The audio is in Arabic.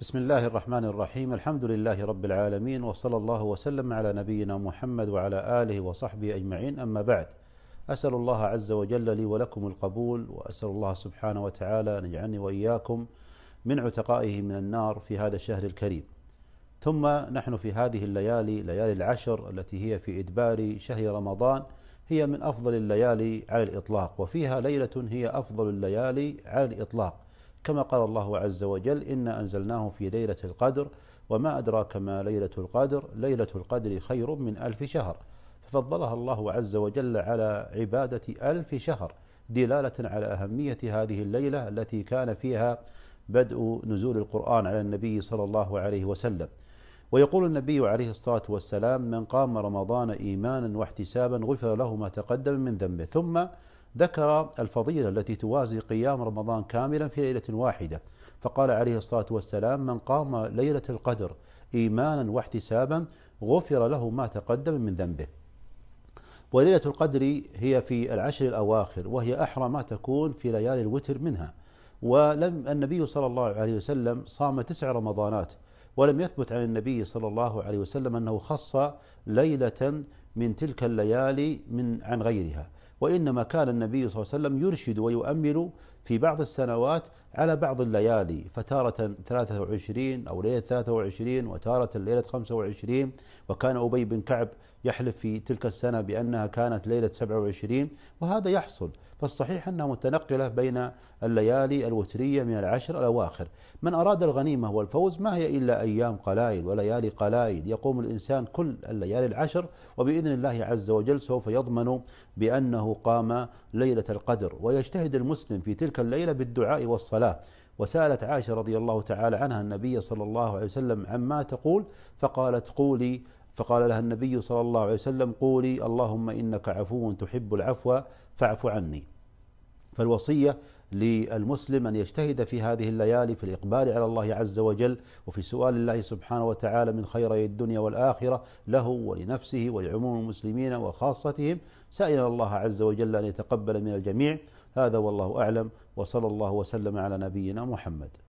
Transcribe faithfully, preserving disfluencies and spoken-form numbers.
بسم الله الرحمن الرحيم. الحمد لله رب العالمين، وصلى الله وسلم على نبينا محمد وعلى آله وصحبه أجمعين. أما بعد، أسأل الله عز وجل لي ولكم القبول، وأسأل الله سبحانه وتعالى أن يجعلني وإياكم من عتقائه من النار في هذا الشهر الكريم. ثم نحن في هذه الليالي، ليالي العشر التي هي في إدبار شهر رمضان، هي من أفضل الليالي على الإطلاق، وفيها ليلة هي أفضل الليالي على الإطلاق، كما قال الله عز وجل: إنا أنزلناه في ليلة القدر وما أدراك ما ليلة القدر ليلة القدر خير من ألف شهر. ففضلها الله عز وجل على عبادة ألف شهر، دلالة على أهمية هذه الليلة التي كان فيها بدء نزول القرآن على النبي صلى الله عليه وسلم. ويقول النبي عليه الصلاة والسلام: من قام رمضان إيمانا واحتسابا غفر له ما تقدم من ذنبه. ثم ذكر الفضيلة التي توازي قيام رمضان كاملا في ليلة واحدة، فقال عليه الصلاة والسلام: من قام ليلة القدر إيمانا واحتسابا غفر له ما تقدم من ذنبه. وليلة القدر هي في العشر الأواخر، وهي أحرى ما تكون في ليالي الوتر منها. ولم النبي صلى الله عليه وسلم صام تسع رمضانات، ولم يثبت عن النبي صلى الله عليه وسلم أنه خص ليلة من تلك الليالي من عن غيرها، وإنما كان النبي صلى الله عليه وسلم يرشد ويؤمل في بعض السنوات على بعض الليالي، فتارة ثلاثة وعشرين أو ليلة ثلاثة وعشرين، وتارة ليلة خمسة وعشرين. وكان أبي بن كعب يحلف في تلك السنة بأنها كانت ليلة سبعة وعشرين، وهذا يحصل. فالصحيح أنها متنقلة بين الليالي الوترية من العشر الأواخر. من أراد الغنيمة والفوز ما هي إلا أيام قلائل وليالي قلائل، يقوم الإنسان كل الليالي العشر، وبإذن الله عز وجل سوف يضمن بأنه قام ليلة القدر. ويجتهد المسلم في تلك الليلة بالدعاء والصلاة. وسألت عائشة رضي الله تعالى عنها النبي صلى الله عليه وسلم عما تقول، فقالت: قولي فقال لها النبي صلى الله عليه وسلم: قولي اللهم إنك عفو تحب العفو فاعف عني. فالوصية للمسلم أن يجتهد في هذه الليالي في الإقبال على الله عز وجل، وفي سؤال الله سبحانه وتعالى من خيري الدنيا والآخرة له ولنفسه ولعموم المسلمين وخاصتهم، سائلا الله عز وجل أن يتقبل من الجميع. هذا والله أعلم، وصلى الله وسلم على نبينا محمد.